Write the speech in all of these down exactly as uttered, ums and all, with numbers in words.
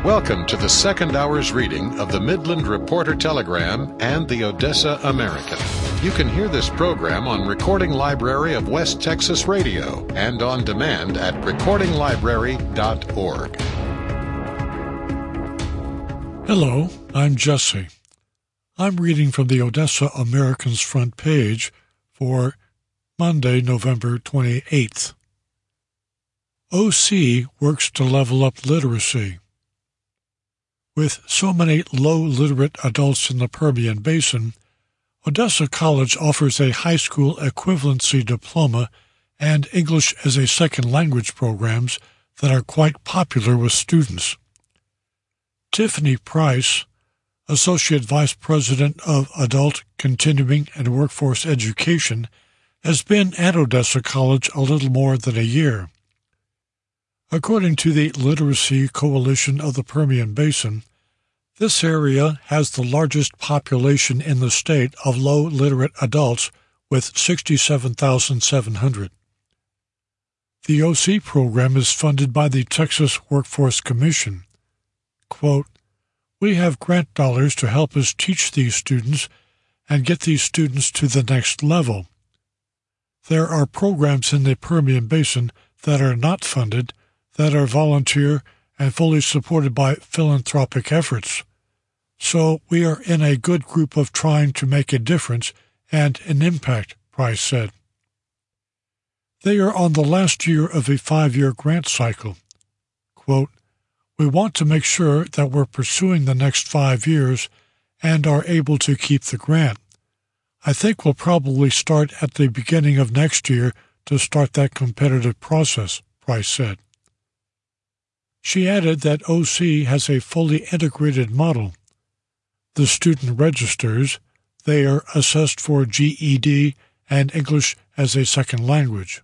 Welcome to the second hour's reading of the Midland Reporter Telegram and the Odessa American. You can hear this program on Recording Library of West Texas Radio and on demand at recording library dot org. Hello, I'm Jesse. I'm reading from the Odessa American's front page for Monday, November twenty-eighth. O C works to level up literacy. With so many low-literate adults in the Permian Basin, Odessa College offers a high school equivalency diploma and English as a second language programs that are quite popular with students. Tiffany Price, Associate Vice President of Adult Continuing and Workforce Education, has been at Odessa College a little more than a year. According to the Literacy Coalition of the Permian Basin, this area has the largest population in the state of low-literate adults with sixty-seven thousand seven hundred. The O C program is funded by the Texas Workforce Commission. Quote, "We have grant dollars to help us teach these students and get these students to the next level. There are programs in the Permian Basin that are not funded, that are volunteer and fully supported by philanthropic efforts. So we are in a good group of trying to make a difference and an impact," Price said. They are on the last year of a five-year grant cycle. Quote, "We want to make sure that we're pursuing the next five years and are able to keep the grant. I think we'll probably start at the beginning of next year to start that competitive process," Price said. She added that O C has a fully integrated model. The student registers, they are assessed for G E D and English as a second language.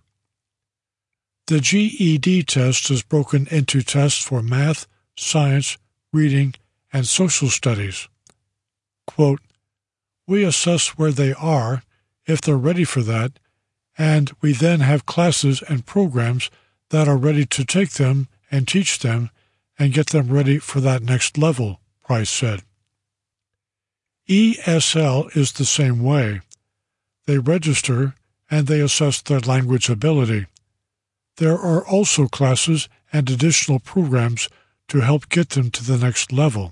The G E D test is broken into tests for math, science, reading, and social studies. Quote, "We assess where they are, if they're ready for that, and we then have classes and programs that are ready to take them and teach them and get them ready for that next level," Price said. E S L is the same way. They register and they assess their language ability. There are also classes and additional programs to help get them to the next level.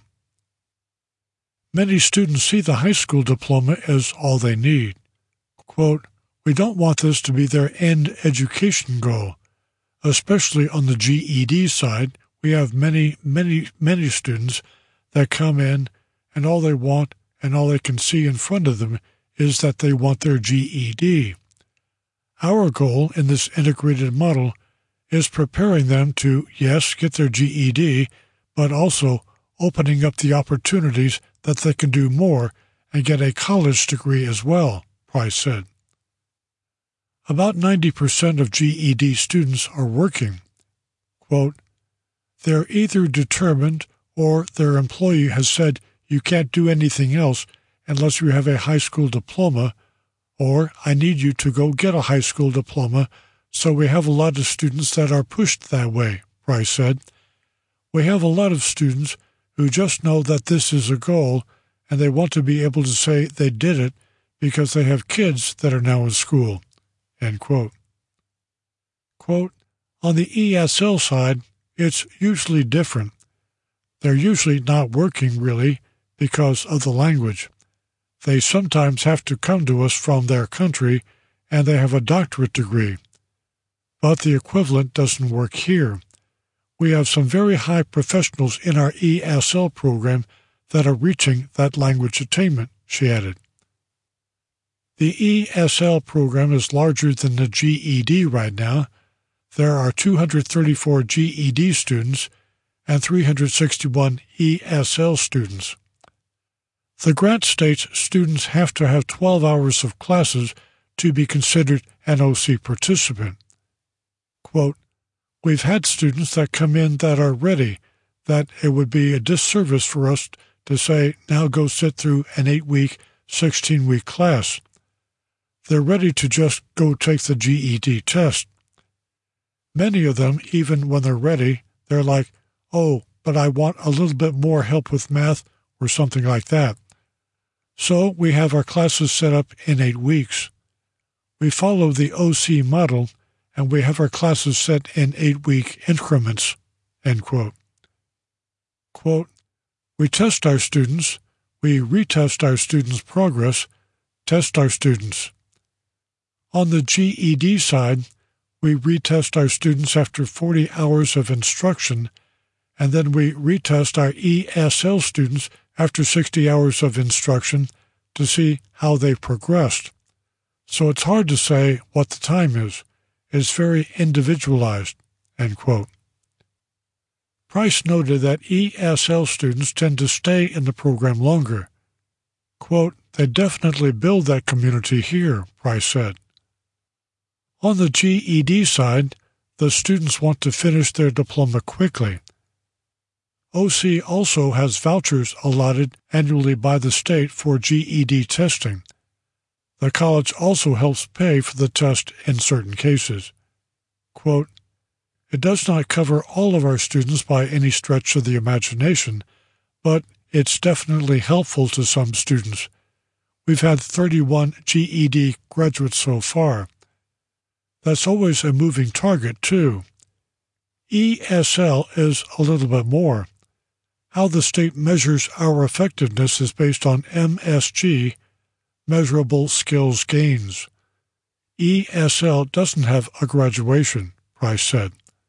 Many students see the high school diploma as all they need. Quote, "We don't want this to be their end education goal. Especially on the G E D side, we have many, many, many students that come in and all they want and all they can see in front of them is that they want their G E D. Our goal in this integrated model is preparing them to, yes, get their G E D, but also opening up the opportunities that they can do more and get a college degree as well," Price said. About ninety percent of G E D students are working. Quote, "They're either determined or their employee has said you can't do anything else unless you have a high school diploma, or I need you to go get a high school diploma, so we have a lot of students that are pushed that way," Price said. "We have a lot of students who just know that this is a goal and they want to be able to say they did it because they have kids that are now in school." End quote. Quote, "On the E S L side, it's usually different. They're usually not working really because of the language. They sometimes have to come to us from their country and they have a doctorate degree. But the equivalent doesn't work here. We have some very high professionals in our E S L program that are reaching that language attainment," she added. The E S L program is larger than the G E D right now. There are two hundred thirty-four G E D students and three hundred sixty-one E S L students. The grant states students have to have twelve hours of classes to be considered an O C participant. Quote, "We've had students that come in that are ready, that it would be a disservice for us to say, now go sit through an eight-week, sixteen-week class. They're ready to just go take the G E D test. Many of them, even when they're ready, they're like, oh, but I want a little bit more help with math or something like that. So we have our classes set up in eight weeks. We follow the O C model, and we have our classes set in eight-week increments." End quote. Quote, "We test our students, we retest our students' progress, test our students. On the G E D side, we retest our students after forty hours of instruction, and then we retest our E S L students after sixty hours of instruction to see how they've progressed. So it's hard to say what the time is. It's very individualized." End quote. Price noted that E S L students tend to stay in the program longer. Quote, "They definitely build that community here," Price said. On the G E D side, the students want to finish their diploma quickly. O C also has vouchers allotted annually by the state for G E D testing. The college also helps pay for the test in certain cases. Quote, "It does not cover all of our students by any stretch of the imagination, but it's definitely helpful to some students. We've had thirty-one G E D graduates so far. That's always a moving target, too. E S L is a little bit more. How the state measures our effectiveness is based on M S G, Measurable Skills Gains. E S L doesn't have a graduation," Price said.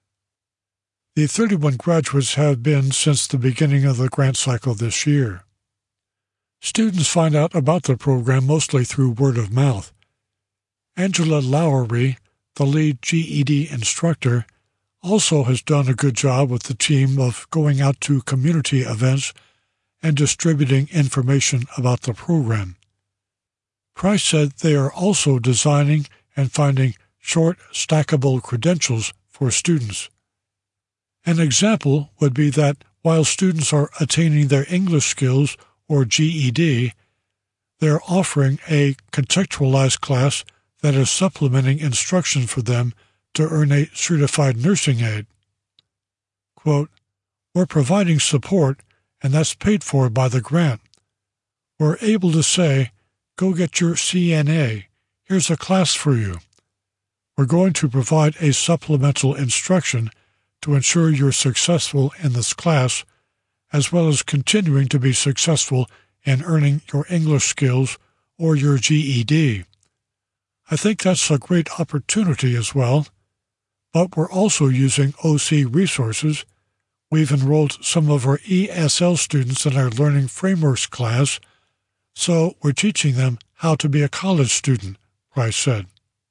The thirty-one graduates have been since the beginning of the grant cycle this year. Students find out about the program mostly through word of mouth. Angela Lowery, the lead G E D instructor, also has done a good job with the team of going out to community events and distributing information about the program. Price said they are also designing and finding short, stackable credentials for students. An example would be that while students are attaining their English skills or G E D, they are offering a contextualized class that is supplementing instruction for them to earn a certified nursing aid. Quote, "We're providing support, and that's paid for by the grant. We're able to say, go get your C N A, here's a class for you. We're going to provide a supplemental instruction to ensure you're successful in this class, as well as continuing to be successful in earning your English skills or your G E D. I think that's a great opportunity as well. But we're also using O C resources. We've enrolled some of our E S L students in our Learning Frameworks class, so we're teaching them how to be a college student," Price said.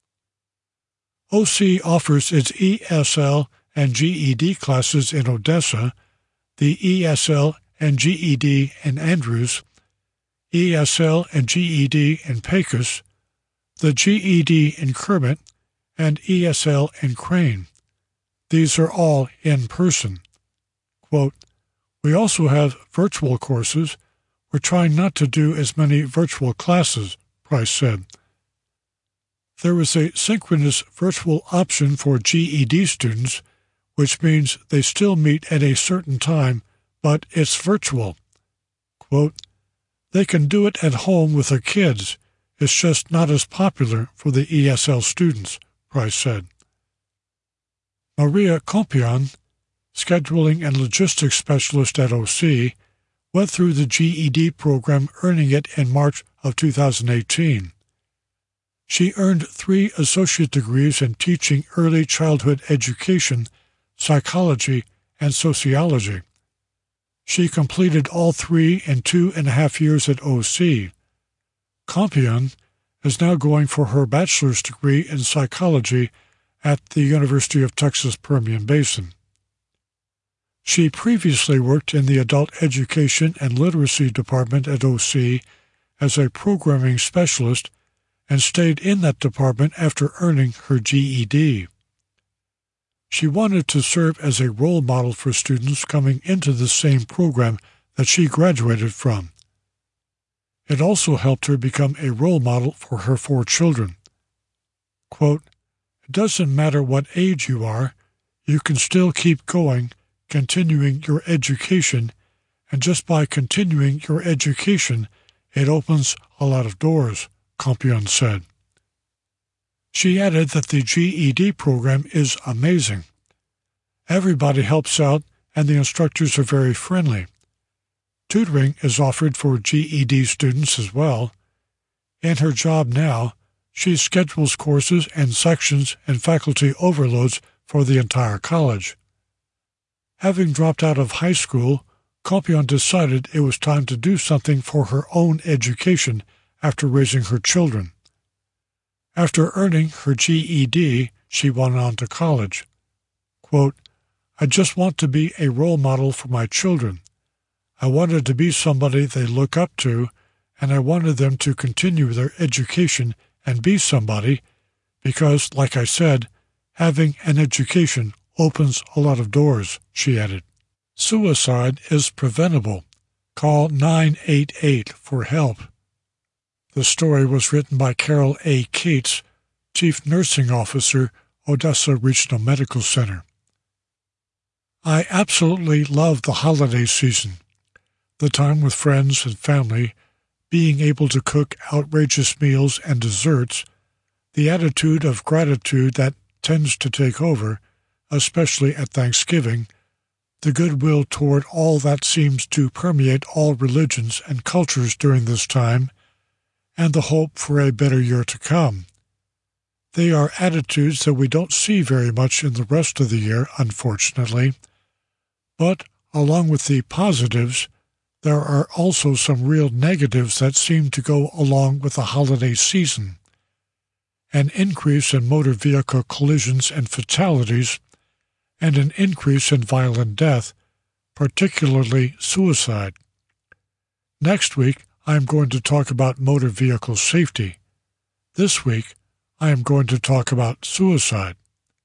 O C offers its E S L and G E D classes in Odessa, the E S L and G E D in Andrews, E S L and G E D in Pecos, the G E D in Kermit, and E S L in Crane. These are all in person. Quote, "We also have virtual courses. We're trying not to do as many virtual classes," Price said. There is a synchronous virtual option for G E D students, which means they still meet at a certain time, but it's virtual. Quote, "They can do it at home with their kids. It's just not as popular for the E S L students," Price said. Maria Compion, scheduling and logistics specialist at O C, went through the G E D program, earning it in March of two thousand eighteen. She earned three associate degrees in teaching early childhood education, psychology, and sociology. She completed all three in two and a half years at O C. Compion is now going for her bachelor's degree in psychology at the University of Texas Permian Basin. She previously worked in the Adult Education and Literacy Department at O C as a programming specialist and stayed in that department after earning her G E D. She wanted to serve as a role model for students coming into the same program that she graduated from. It also helped her become a role model for her four children. Quote, "It doesn't matter what age you are, you can still keep going, continuing your education, and just by continuing your education, it opens a lot of doors, Campion said. She added that the G E D program is amazing. Everybody helps out, and the instructors are very friendly. Tutoring is offered for G E D students as well. In her job now, she schedules courses and sections and faculty overloads for the entire college. Having dropped out of high school, Campion decided it was time to do something for her own education after raising her children. After earning her G E D, she went on to college. Quote, I just want to be a role model for my children. I wanted to be somebody they look up to, and I wanted them to continue their education and be somebody, because, like I said, having an education opens a lot of doors, she added. Suicide is preventable. Call nine eight eight for help. The story was written by Carol A. Cates, Chief Nursing Officer, Odessa Regional Medical Center. I absolutely love the holiday season, the time with friends and family, being able to cook outrageous meals and desserts, the attitude of gratitude that tends to take over, especially at Thanksgiving, the goodwill toward all that seems to permeate all religions and cultures during this time, and the hope for a better year to come. They are attitudes that we don't see very much in the rest of the year, unfortunately, but along with the positives, there are also some real negatives that seem to go along with the holiday season. An increase in motor vehicle collisions and fatalities, and an increase in violent death, particularly suicide. Next week, I am going to talk about motor vehicle safety. This week, I am going to talk about suicide.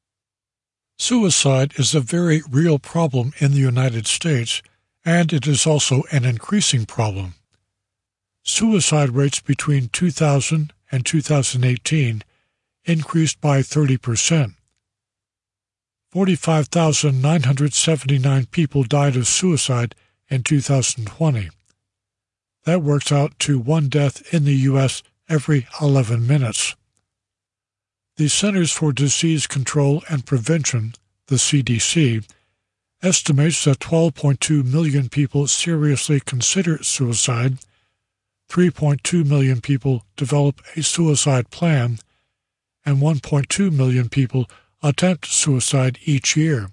Suicide is a very real problem in the United States, and it is also an increasing problem. Suicide rates between two thousand and two thousand eighteen increased by thirty percent. forty-five thousand nine hundred seventy-nine people died of suicide in two thousand twenty. That works out to one death in the U S every eleven minutes. The Centers for Disease Control and Prevention, the C D C, estimates that twelve point two million people seriously consider suicide, three point two million people develop a suicide plan, and one point two million people attempt suicide each year.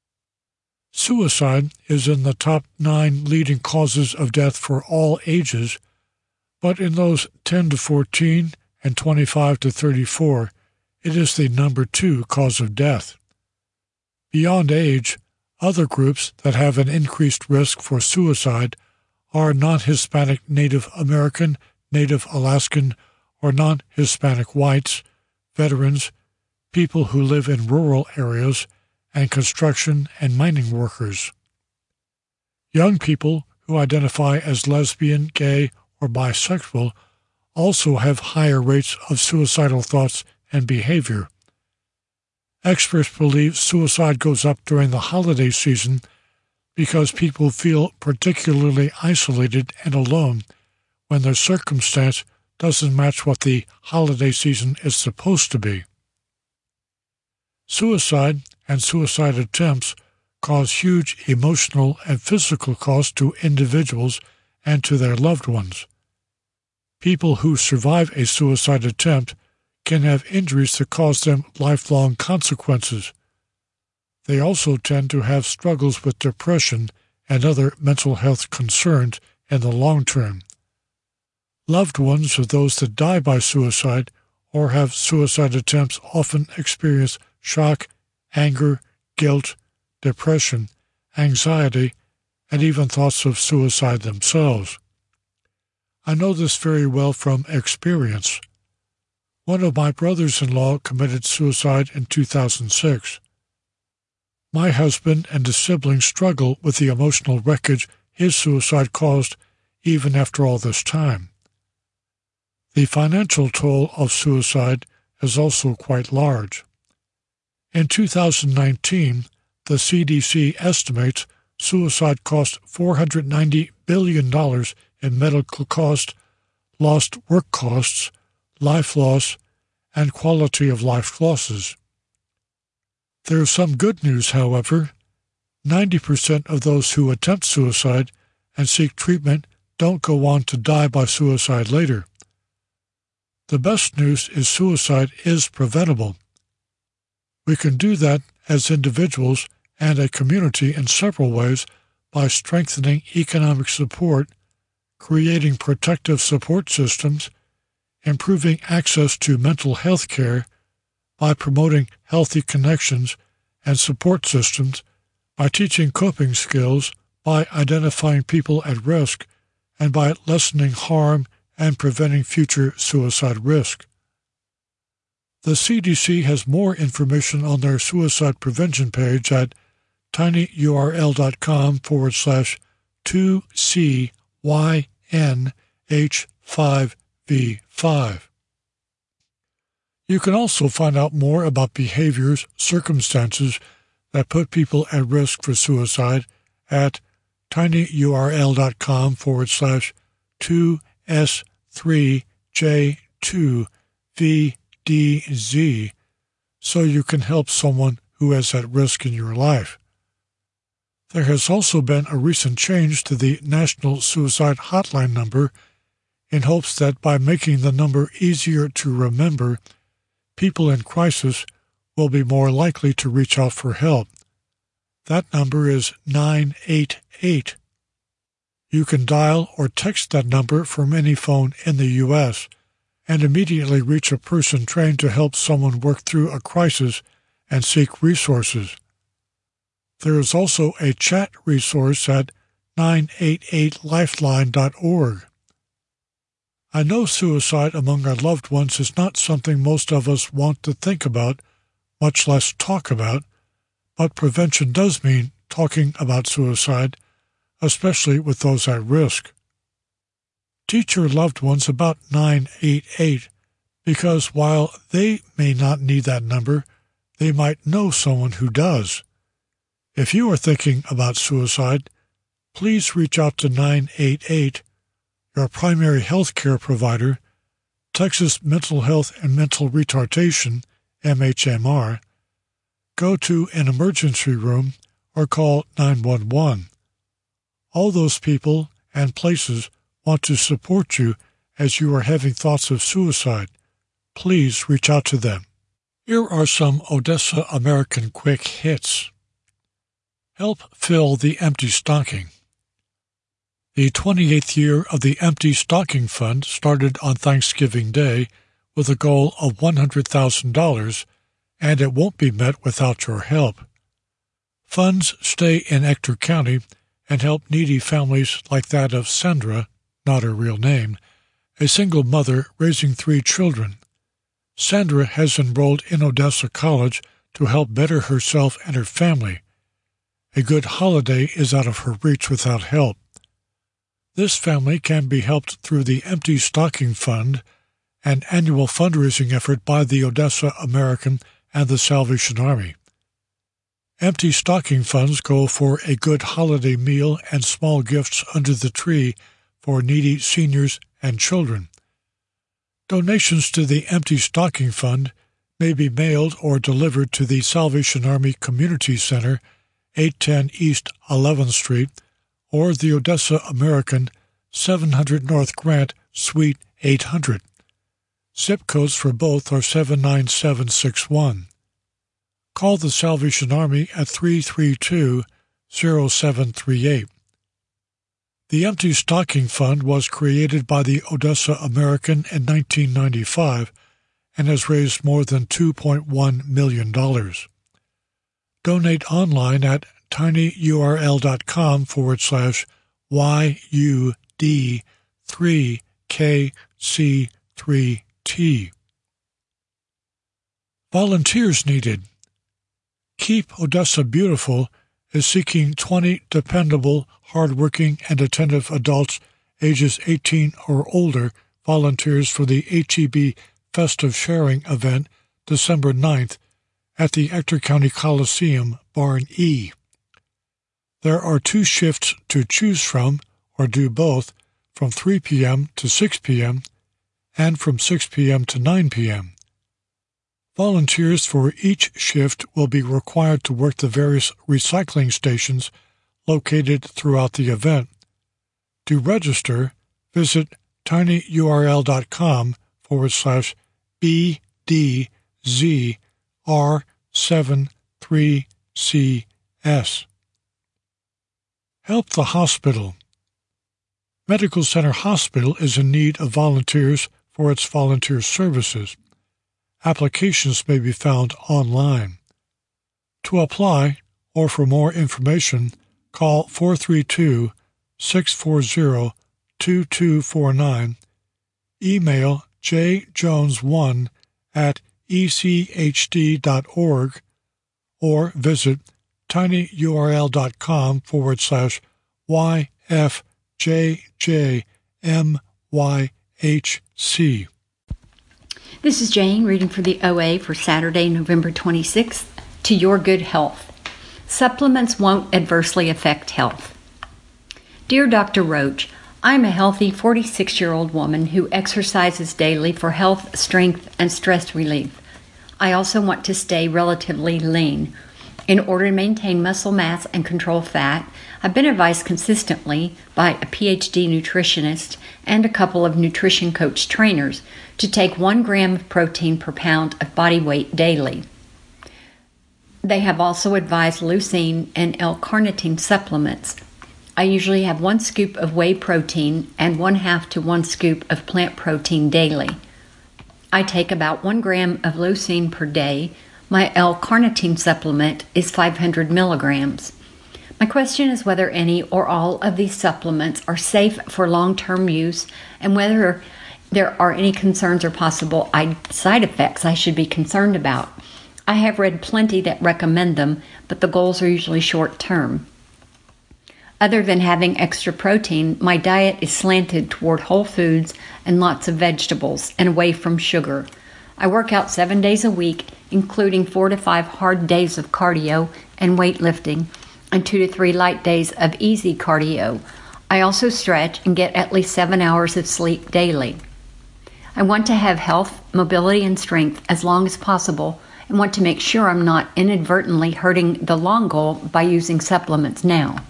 Suicide is in the top nine leading causes of death for all ages, but in those ten to fourteen and twenty-five to thirty-four, it is the number two cause of death. Beyond age, other groups that have an increased risk for suicide are non-Hispanic Native American, Native Alaskan, or non-Hispanic whites, veterans, people who live in rural areas, and construction and mining workers. Young people who identify as lesbian, gay, or bisexual also have higher rates of suicidal thoughts and behavior. Experts believe suicide goes up during the holiday season because people feel particularly isolated and alone when their circumstance doesn't match what the holiday season is supposed to be. Suicide and suicide attempts cause huge emotional and physical costs to individuals and to their loved ones. People who survive a suicide attempt can have injuries that cause them lifelong consequences. They also tend to have struggles with depression and other mental health concerns in the long term. Loved ones of those that die by suicide or have suicide attempts often experience shock, anger, guilt, depression, anxiety, and even thoughts of suicide themselves. I know this very well from experience. One of my brothers-in-law committed suicide in two thousand six. My husband and his siblings struggle with the emotional wreckage his suicide caused even after all this time. The financial toll of suicide is also quite large. In two thousand nineteen, the C D C estimates suicide costs four hundred ninety billion dollars in medical costs, lost work costs, life loss, and quality of life losses. There is some good news, however. ninety percent of those who attempt suicide and seek treatment don't go on to die by suicide later. The best news is suicide is preventable. We can do that as individuals and a community in several ways by strengthening economic support, creating protective support systems, improving access to mental health care, by promoting healthy connections and support systems, by teaching coping skills, by identifying people at risk, and by lessening harm and preventing future suicide risk. The C D C has more information on their suicide prevention page at tinyurl.com forward slash 2CYNH5V5. You can also find out more about behaviors, circumstances that put people at risk for suicide at tinyurl.com forward slash 2S3J2VDZ so you can help someone who is at risk in your life. There has also been a recent change to the National Suicide Hotline number in hopes that by making the number easier to remember, people in crisis will be more likely to reach out for help. That number is nine eight eight. You can dial or text that number from any phone in the U S and immediately reach a person trained to help someone work through a crisis and seek resources. There is also a chat resource at nine eight eight lifeline dot org. I know suicide among our loved ones is not something most of us want to think about, much less talk about, but prevention does mean talking about suicide, especially with those at risk. Teach your loved ones about nine eight eight, because while they may not need that number, they might know someone who does. If you are thinking about suicide, please reach out to nine eight eight, your primary health care provider, Texas Mental Health and Mental Retardation, M H M R, go to an emergency room, or call nine one one. All those people and places want to support you as you are having thoughts of suicide. Please reach out to them. Here are some Odessa American quick hits. Help fill the empty stocking. The twenty-eighth year of the Empty Stocking Fund started on Thanksgiving Day with a goal of one hundred thousand dollars, and it won't be met without your help. Funds stay in Ector County and help needy families like that of Sandra, not her real name, a single mother raising three children. Sandra has enrolled in Odessa College to help better herself and her family. A good holiday is out of her reach without help. This family can be helped through the Empty Stocking Fund, an annual fundraising effort by the Odessa American and the Salvation Army. Empty stocking funds go for a good holiday meal and small gifts under the tree for needy seniors and children. Donations to the Empty Stocking Fund may be mailed or delivered to the Salvation Army Community Center, eight ten East eleventh Street, or the Odessa American, seven hundred North Grant, Suite eight hundred. Zip codes for both are seven nine seven six one. Call the Salvation Army at three three two, zero seven three eight. The Empty Stocking Fund was created by the Odessa American in nineteen ninety-five and has raised more than two point one million dollars. Donate online at tinyurl.com forward slash YUD3KC3T. Volunteers needed. Keep Odessa Beautiful is seeking twenty dependable, hardworking, and attentive adults ages eighteen or older volunteers for the H E B Festive Sharing event December ninth at the Ector County Coliseum, Barn E. There are two shifts to choose from, or do both, from three p.m. to six p.m. and from six p.m. to nine p.m. Volunteers for each shift will be required to work the various recycling stations located throughout the event. To register, visit tinyurl.com forward slash BDZR73CS. Help the Hospital. Medical Center Hospital is in need of volunteers for its volunteer services. Applications may be found online. To apply, or for more information, call four three two, six four zero, two two four nine, email j jones one at e c h d dot org, or visit tinyurl.com forward slash YFJJMYHC. This is Jane reading for the O A for Saturday, November twenty-sixth, To Your Good Health. Supplements won't adversely affect health. Dear Doctor Roach, I'm a healthy forty-six-year-old woman who exercises daily for health, strength, and stress relief. I also want to stay relatively lean. In order to maintain muscle mass and control fat, I've been advised consistently by a P H D nutritionist and a couple of nutrition coach trainers to take one gram of protein per pound of body weight daily. They have also advised leucine and L-carnitine supplements. I usually have one scoop of whey protein and one half to one scoop of plant protein daily. I take about one gram of leucine per day. My L-carnitine supplement is five hundred milligrams. My question is whether any or all of these supplements are safe for long-term use and whether there are any concerns or possible side effects I should be concerned about. I have read plenty that recommend them, but the goals are usually short-term. Other than having extra protein, my diet is slanted toward whole foods and lots of vegetables and away from sugar. I work out seven days a week, including four to five hard days of cardio and weightlifting, and two to three light days of easy cardio. I also stretch and get at least seven hours of sleep daily. I want to have health, mobility, and strength as long as possible and want to make sure I'm not inadvertently hurting the long goal by using supplements now.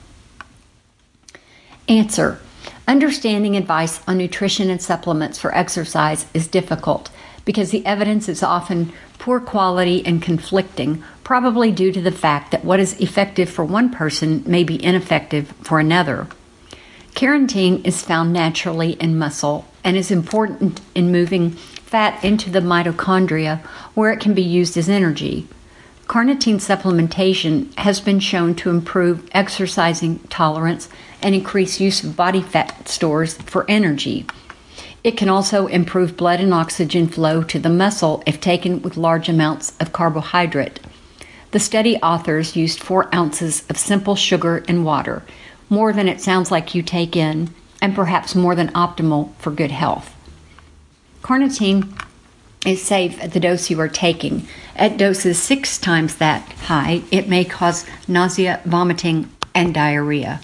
Answer. Understanding advice on nutrition and supplements for exercise is difficult because the evidence is often poor quality and conflicting, probably due to the fact that what is effective for one person may be ineffective for another. Carnitine is found naturally in muscle and is important in moving fat into the mitochondria where it can be used as energy. Carnitine supplementation has been shown to improve exercising tolerance and increase use of body fat stores for energy. It can also improve blood and oxygen flow to the muscle if taken with large amounts of carbohydrate. The study authors used four ounces of simple sugar and water, more than it sounds like you take in, and perhaps more than optimal for good health. Carnitine is safe at the dose you are taking. At doses six times that high, it may cause nausea, vomiting, and diarrhea.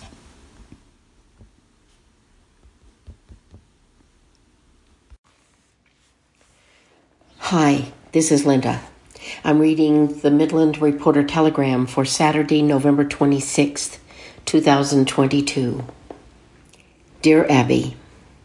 Hi, this is Linda. I'm reading the Midland Reporter Telegram for Saturday, November twenty-sixth, twenty twenty-two. Dear Abby,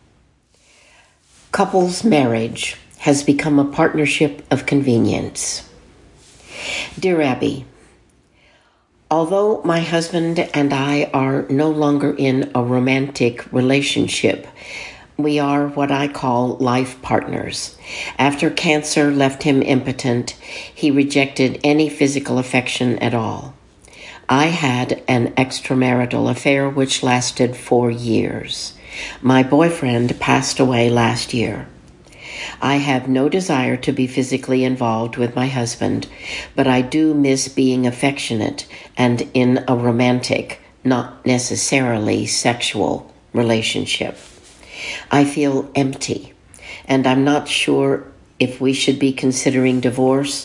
couples marriage has become a partnership of convenience. Dear Abby, although my husband and I are no longer in a romantic relationship, we are what I call life partners. After cancer left him impotent, he rejected any physical affection at all. I had an extramarital affair which lasted four years. My boyfriend passed away last year. I have no desire to be physically involved with my husband, but I do miss being affectionate and in a romantic, not necessarily sexual, relationship. I feel empty, and I'm not sure if we should be considering divorce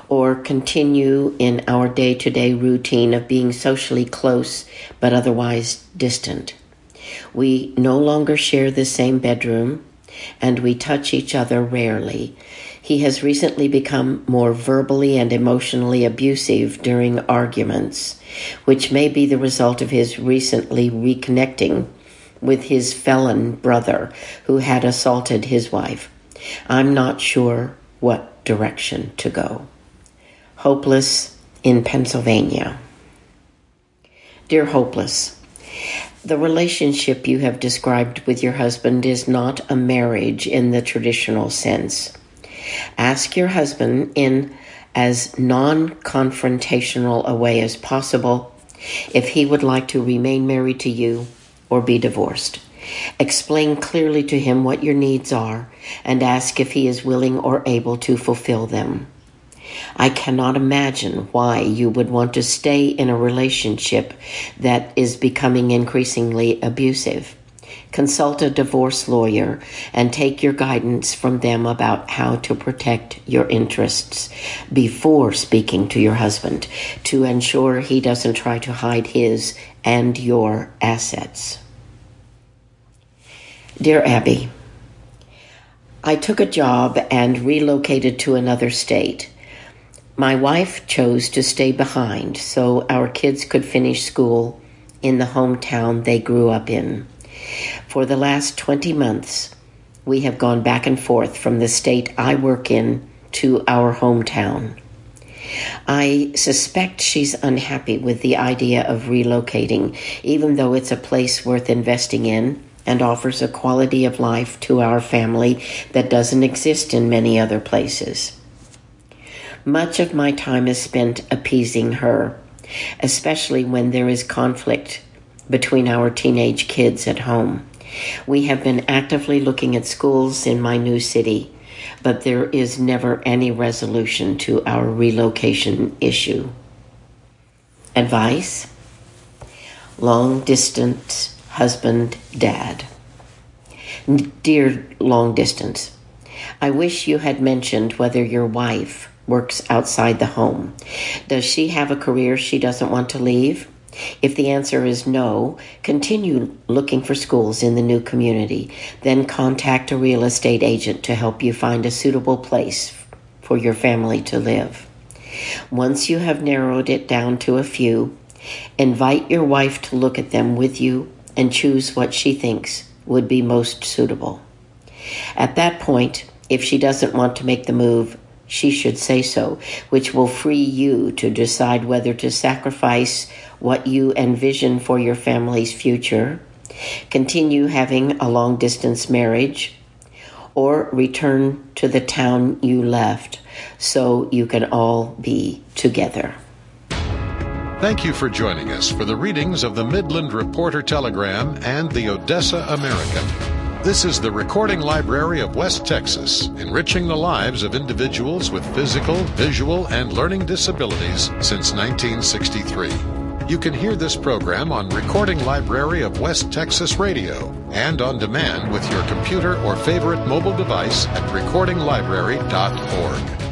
or continue in our day-to-day routine of being socially close but otherwise distant. We no longer share the same bedroom, and we touch each other rarely. He has recently become more verbally and emotionally abusive during arguments, which may be the result of his recently reconnecting with his felon brother who had assaulted his wife. I'm not sure what direction to go. Hopeless in Pennsylvania. Dear Hopeless, the relationship you have described with your husband is not a marriage in the traditional sense. Ask your husband in as non-confrontational a way as possible if he would like to remain married to you or be divorced. Explain clearly to him what your needs are and ask if he is willing or able to fulfill them. I cannot imagine why you would want to stay in a relationship that is becoming increasingly abusive. Consult a divorce lawyer and take your guidance from them about how to protect your interests before speaking to your husband to ensure he doesn't try to hide his and your assets. Dear Abby, I took a job and relocated to another state. My wife chose to stay behind so our kids could finish school in the hometown they grew up in. For the last twenty months, we have gone back and forth from the state I work in to our hometown. I suspect she's unhappy with the idea of relocating, even though it's a place worth investing in and offers a quality of life to our family that doesn't exist in many other places. Much of my time is spent appeasing her, especially when there is conflict between our teenage kids at home. We have been actively looking at schools in my new city, but there is never any resolution to our relocation issue. Advice? Long distance husband, dad. Dear long distance, I wish you had mentioned whether your wife works outside the home. Does she have a career she doesn't want to leave? If the answer is no, continue looking for schools in the new community. Then contact a real estate agent to help you find a suitable place for your family to live. Once you have narrowed it down to a few, invite your wife to look at them with you and choose what she thinks would be most suitable. At that point, if she doesn't want to make the move, she should say so, which will free you to decide whether to sacrifice what you envision for your family's future, continue having a long-distance marriage, or return to the town you left so you can all be together. Thank you for joining us for the readings of the Midland Reporter Telegram and the Odessa American. This is the Recording Library of West Texas, enriching the lives of individuals with physical, visual, and learning disabilities since nineteen sixty-three. You can hear this program on Recording Library of West Texas Radio and on demand with your computer or favorite mobile device at recording library dot org.